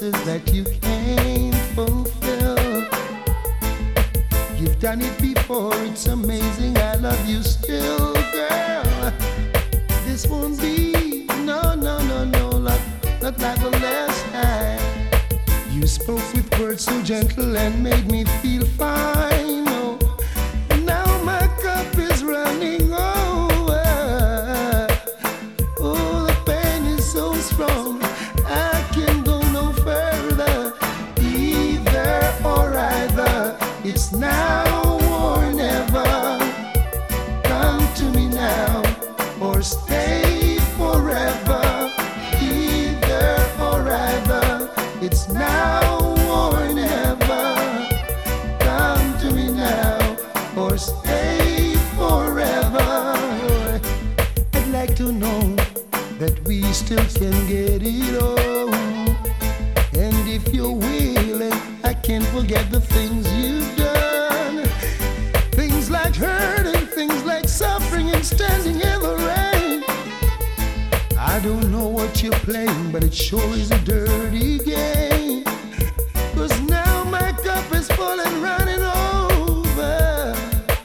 promises that you can't fulfill. You've done it before, it's amazing. I love you still, girl. This won't be, no, not like the last time. You spoke with words so gentle and made me feel fine. Oh, now my cup is running over. Oh, the pain is so strong, I can't go no further. Either or either, it's now or never. Come to me now or stay forever. Either or either, it's now or never. Come to me now or stay forever. I'd like to know that we still can get it on. And if you're willing, I can't forget the things you've done. Things like hurt and things like suffering and standing in the rain. I don't know what you're playing, but it sure is a dirty game. 'Cause now my cup is full and running over.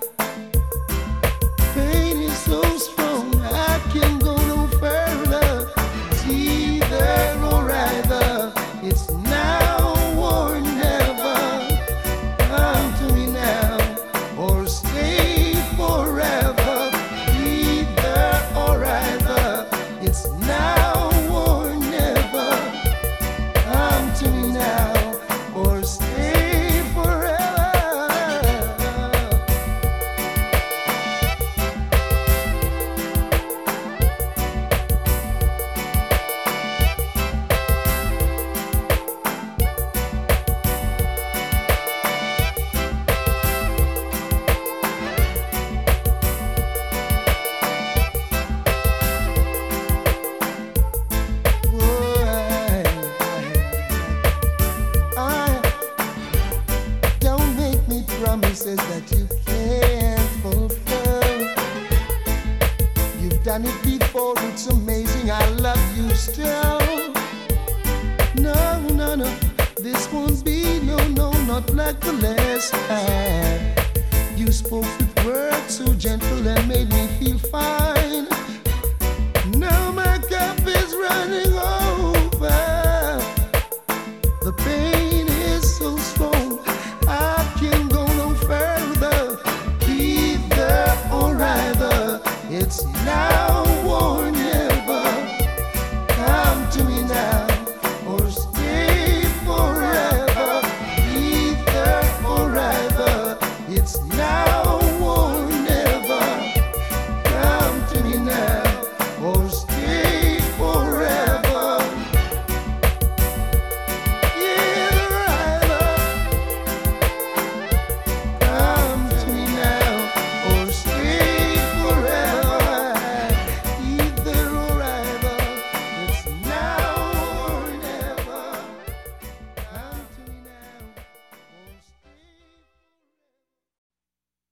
Pain is so strong, I can't go no further. It's either or either, it's now or never. Come to me now or stay forever. Either or either, it's now or never. Come to me now or stay forever. Don't make me promises that you can't fulfill. You've done it before, it's amazing. I love you still. No, this won't be, no, not like the last time. You spoke with words so gentle and made me feel fine. Now my cup is running over. The pain is so strong, I can't go no further. Either or either, it's now